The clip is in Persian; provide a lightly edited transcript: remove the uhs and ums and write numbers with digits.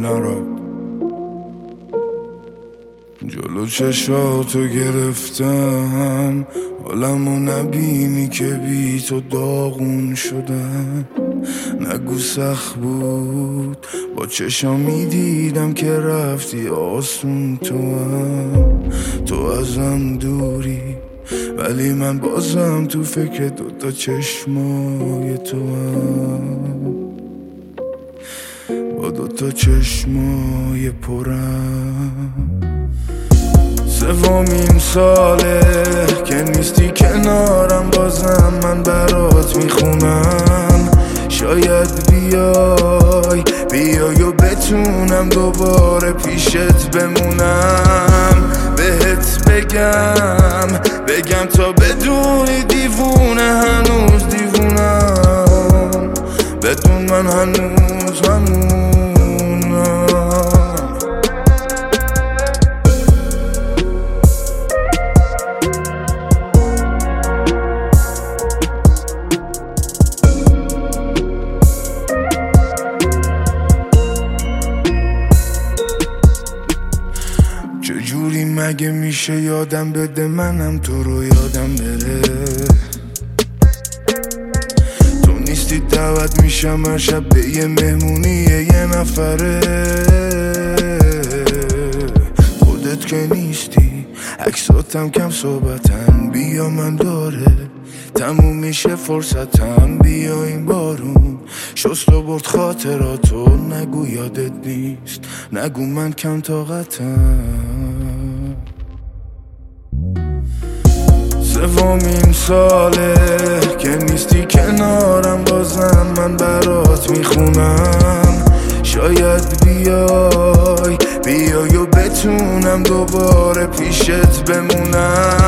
نرفت. جلو چشاتو گرفتم، حالمو نبینی که بی تو داغون شدم. نگو سخت بود، با چشام میدیدم که رفتی آسون تو ازم دوری، ولی من بازم تو فکر دوتا چشمای تو با دوتا چشمای پرم. سومین ساله که نیستی کنارم، بازم من برات میخونم. شاید بیای و بتونم دوباره پیشت بمونم. بهت بگم تا بدونی دیوونه، هنوز دیوونم. بدون من هنوز همونم. چجوری مگه میشه یادم بده منم تو رو یادم بره؟ تو نیستی دعوت میشم هر شب به یه مهمونی یه نفره. خودت که نیستی، عکساتم کم صحبتن. بیا من داره تموم میشه فرصتم. بیا این بارون شست و برد خاطراتو. نگو یادت نیست، نگو من کم طاقتم. سومین ساله که نیستی کنارم، بازم من برات میخونم. شاید بیای و بتونم دوباره پیشت بمونم.